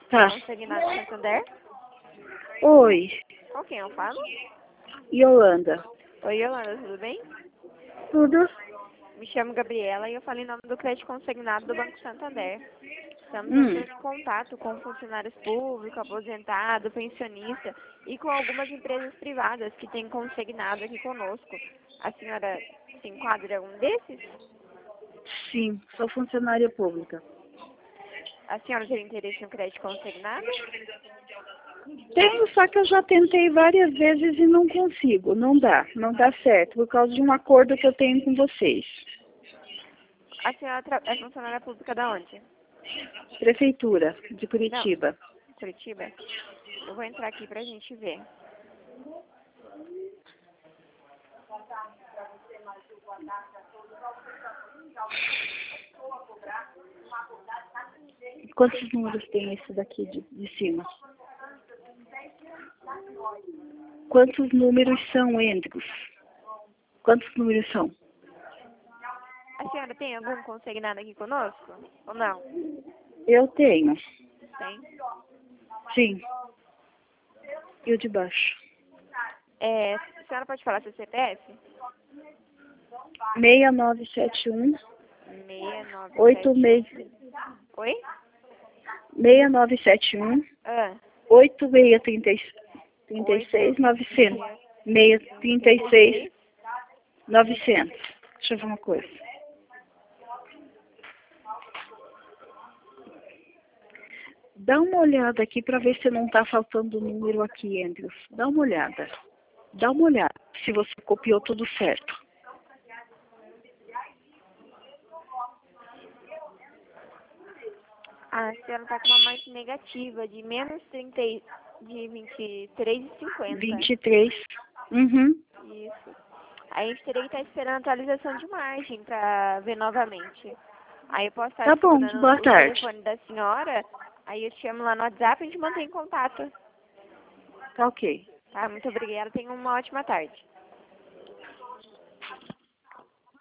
Tá. Consignado Santander? Oi, Com quem eu falo? Yolanda. Oi, Yolanda, tudo bem? Tudo? Me chamo Gabriela e eu falo em nome do crédito consignado do Banco Santander. Estamos Hum. entrando em contato com funcionários públicos, aposentado, pensionista e com algumas empresas privadas que têm consignado aqui conosco. A senhora se enquadra em algum desses? Sim, sou funcionária pública. A senhora tem interesse no crédito consignado? Tenho, só que eu já tentei várias vezes e não consigo. Não dá certo, por causa de um acordo que eu tenho com vocês. A senhora é funcionária pública da onde? Prefeitura de Não, Curitiba. Curitiba? Eu vou entrar aqui pra gente ver. Quantos números tem esse daqui de cima? Quantos números são, Endros? Quantos números são? A senhora tem algum consignado aqui conosco? Ou não? Eu tenho. Tem? Sim. E o de baixo? A senhora pode falar seu CPF? 6971 6971. Oi? 6971 Ah, 8636 900. 636 900. Deixa eu ver uma coisa. Dá uma olhada aqui para ver se não tá faltando número aqui, Andrews. Dá uma olhada. Dá uma olhada se você copiou tudo certo. a senhora está com uma margem negativa de menos 30, de 23,50. 23. Uhum. Isso. Aí a gente teria que estar esperando a atualização de margem para ver novamente. Aí eu posso estar Tá bom, dando boa o tarde. telefone da senhora, aí eu te chamo lá no WhatsApp e a gente mantém contato. Tá ok. Tá? Muito obrigada. Tenha uma ótima tarde.